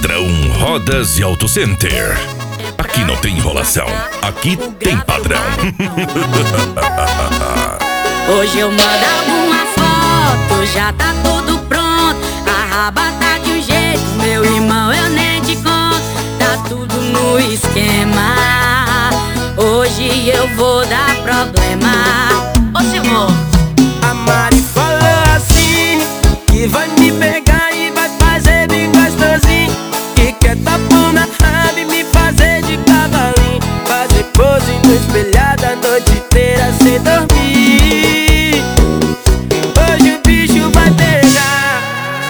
Padrão Rodas e Auto Center. Aqui não tem enrolação, aqui tem padrão. Hoje eu mando alguma foto, já tá tudo pronto. A raba tá de um jeito, meu irmão, eu nem te conto. Tá tudo no esquema. Hoje eu vou dar problema. Ô, Simão, a Mari falou assim, que vai me pegar e vai fazer bem gostosinho, que quer tapão na raba e me fazer de cavalinho, fazer pose no espelhado a noite inteira sem dormir. Hoje o bicho vai pegar.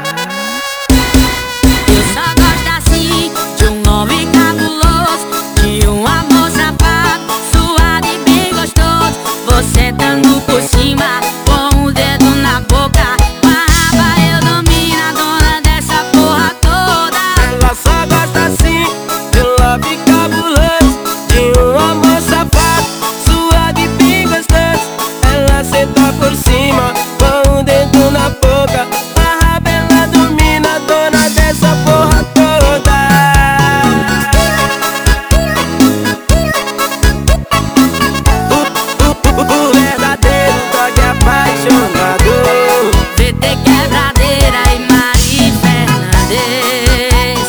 eu só gosto assim, de um homem cabuloso, de um amor safado, suado e bem gostoso. Você dando por cima, com o dedo na boca, com a raba eu domino, a dona dessa porra toda. Ela só gosta assim, de um love cabuloso, de um amor safado, suave e bem gostoso. Ela senta por cima, com o dedo na boca, a raba ela domina, a dona dessa porra toda. O verdadeiro dog é apaixonado. VT Quebradeira e Mari Fernandes.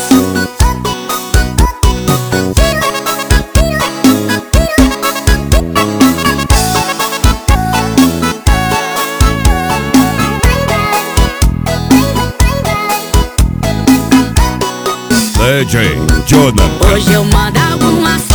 DJ Jonathan. Hoje eu mando alguma